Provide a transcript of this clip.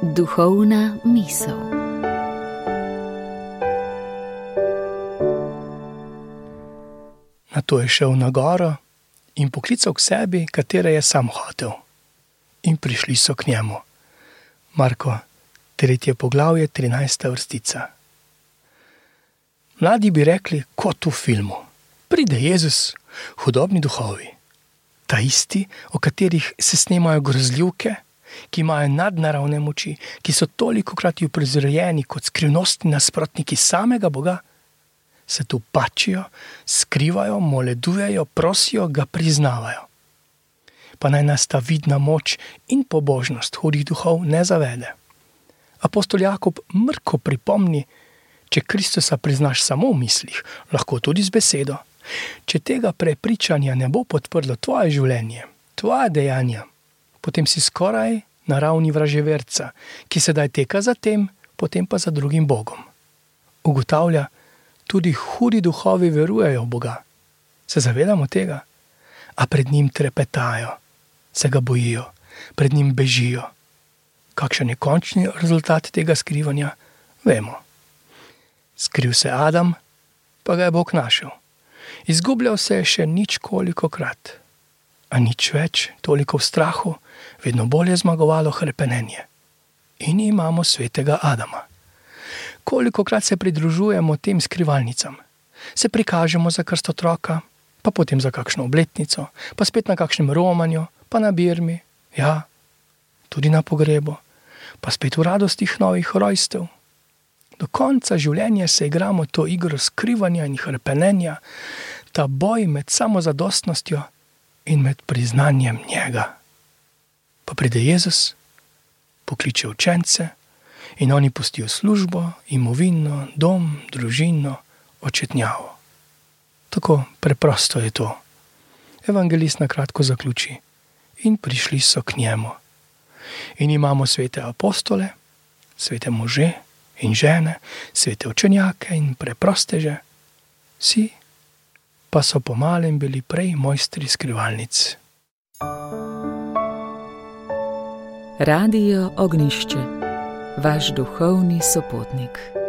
Duhovna misel. Nato je šel na goro in poklical k sebi, katere je sam hotel. In prišli so k njemu. Marko, 3. poglavje, 13. vrstica. Mladi bi rekli, kot v filmu. Pride Jezus, hudobni duhovi. Ta isti, o katerih se snemajo grozljivke, ki imajo nadnaravne moči, ki so tolikokrat uprizorjeni kot skrivnostni nasprotniki samega Boga, se tu pačijo, skrivajo, moledujejo, prosijo, ga priznavajo. Pa naj nas ta vidna moč in pobožnost hudih duhov ne zavede. Apostol Jakob mrko pripomni, če Kristusa priznaš samo v mislih, lahko tudi z besedo. Če tega prepričanja ne bo podprlo tvoje življenje, tvoje dejanja, potem si skoraj na ravni vraževerca, ki sedaj teka za tem, potem pa za drugim Bogom. Ugotavlja, tudi hudi duhovi verujejo v Boga. Se zavedamo tega? A pred njim trepetajo, se ga bojijo, pred njim bežijo. Kakšen je končni rezultat tega skrivanja? Vemo. Skril se Adam, pa ga je Bog našel. Izgubljal se je še ničkolikokrat. A nič več, toliko v strahu, vedno bolje zmagovalo hrepenenje. In imamo svetega Adama. Kolikokrat se pridružujemo tem skrivalnicam. Se prikažemo za krst otroka, pa potem za kakšno obletnico, pa spet na kakšnem romanju, pa na birmi, ja, tudi na pogrebu, pa spet v radostih novih rojstev. Do konca življenja se igramo to igro skrivanja in hrepenenja, ta boj med samozadostnostjo in med priznanjem njega. Pa pride Jezus, pokliče učence in oni pustijo službo, imovino, dom, družino, očetnjavo. Tako preprosto je to. Evangelist na kratko zaključi. In prišli so k njemu. In imamo svete apostole, svete može in žene, svete učenjake in preprosteže. Vsi pa so po malem bili prej mojstri skrivalnic. Radio Ognjišče, vaš duhovni sopotnik.